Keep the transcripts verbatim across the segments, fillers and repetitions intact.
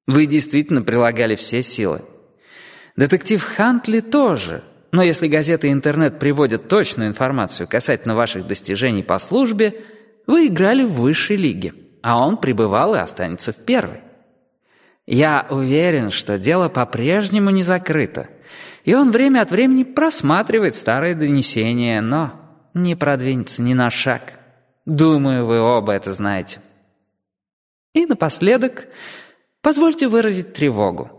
Вы действительно прилагали все силы. Детектив Хантли тоже. Но если газеты и интернет приводят точную информацию касательно ваших достижений по службе, вы играли в высшей лиге, а он пребывал и останется в первой. Я уверен, что дело по-прежнему не закрыто, и он время от времени просматривает старые донесения, но не продвинется ни на шаг. Думаю, вы оба это знаете. И напоследок, позвольте выразить тревогу.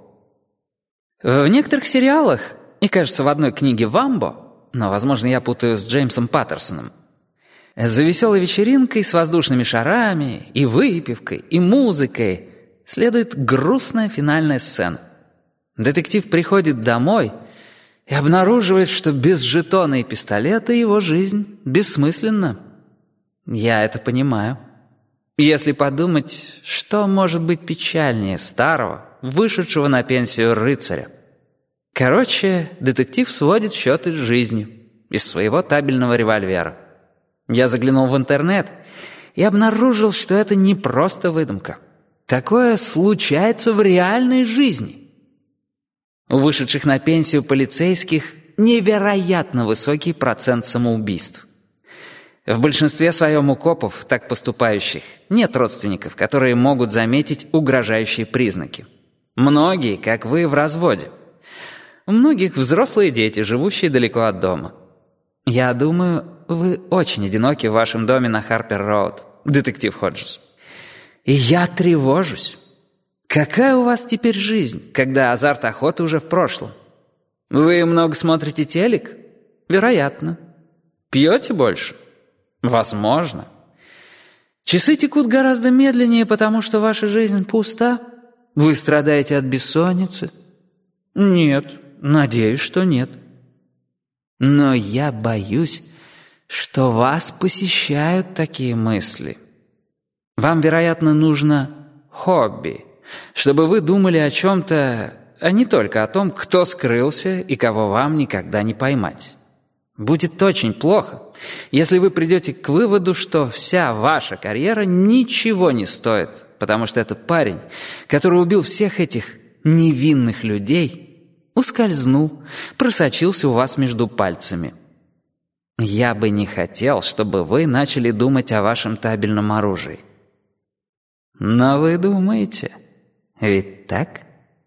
В некоторых сериалах, и, кажется, в одной книге «Вамбо», но, возможно, я путаю с Джеймсом Паттерсоном, за веселой вечеринкой с воздушными шарами и выпивкой, и музыкой следует грустная финальная сцена. Детектив приходит домой и обнаруживает, что без жетона и пистолета его жизнь бессмысленна. Я это понимаю. Если подумать, что может быть печальнее старого, вышедшего на пенсию рыцаря. Короче, детектив сводит счеты с жизнью из своего табельного револьвера. Я заглянул в интернет и обнаружил, что это не просто выдумка. Такое случается в реальной жизни. У вышедших на пенсию полицейских невероятно высокий процент самоубийств. В большинстве своем у копов, так поступающих, нет родственников, которые могут заметить угрожающие признаки. Многие, как вы, в разводе. У многих взрослые дети, живущие далеко от дома. Я думаю, вы очень одиноки в вашем доме на Харпер-Роуд, детектив Ходжес. И я тревожусь. Какая у вас теперь жизнь, когда азарт охоты уже в прошлом? Вы много смотрите телек? Вероятно. Пьете больше? Возможно. Часы текут гораздо медленнее, потому что ваша жизнь пуста? Вы страдаете от бессонницы? Нет, надеюсь, что нет. Но я боюсь, что вас посещают такие мысли. Вам, вероятно, нужно хобби, чтобы вы думали о чем-то, а не только о том, кто скрылся и кого вам никогда не поймать. Будет очень плохо, если вы придете к выводу, что вся ваша карьера ничего не стоит, потому что этот парень, который убил всех этих невинных людей, ускользнул, просочился у вас между пальцами. Я бы не хотел, чтобы вы начали думать о вашем табельном оружии. Но вы думаете, ведь так?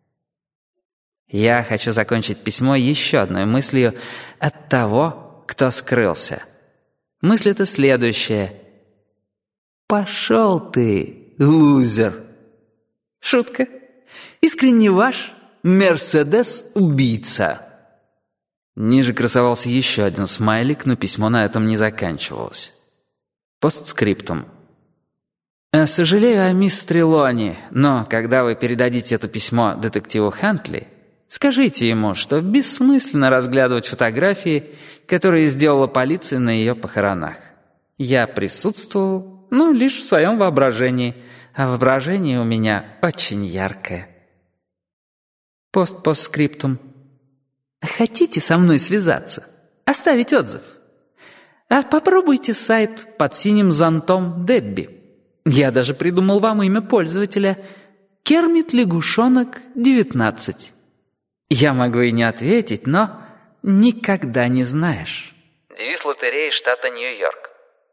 Я хочу закончить письмо еще одной мыслью от того, кто скрылся. Мысль эта следующая. «Пошел ты, лузер!» Шутка. Искренне ваш Мерседес-убийца. Ниже красовался еще один смайлик, но письмо на этом не заканчивалось. Постскриптум. «Сожалею о мисс Трелони, но когда вы передадите это письмо детективу Хантли, скажите ему, что бессмысленно разглядывать фотографии, которые сделала полиция на ее похоронах. Я присутствовал, ну, лишь в своем воображении, а воображение у меня очень яркое». Пост-постскриптум. Хотите со мной связаться? Оставить отзыв? А попробуйте сайт под синим зонтом Дебби. Я даже придумал вам имя пользователя. Кермит Лягушонок девятнадцать. Я могу и не ответить, но никогда не знаешь. Девиз лотереи штата Нью-Йорк.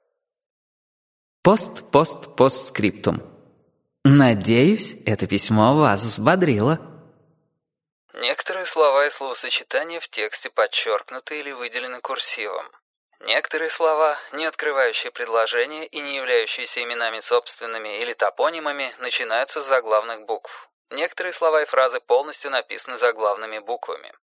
Пост-пост-постскриптум. Надеюсь, это письмо вас взбодрило. Некоторые слова и словосочетания в тексте подчеркнуты или выделены курсивом. Некоторые слова, не открывающие предложения и не являющиеся именами собственными или топонимами, начинаются с заглавных букв. Некоторые слова и фразы полностью написаны заглавными буквами.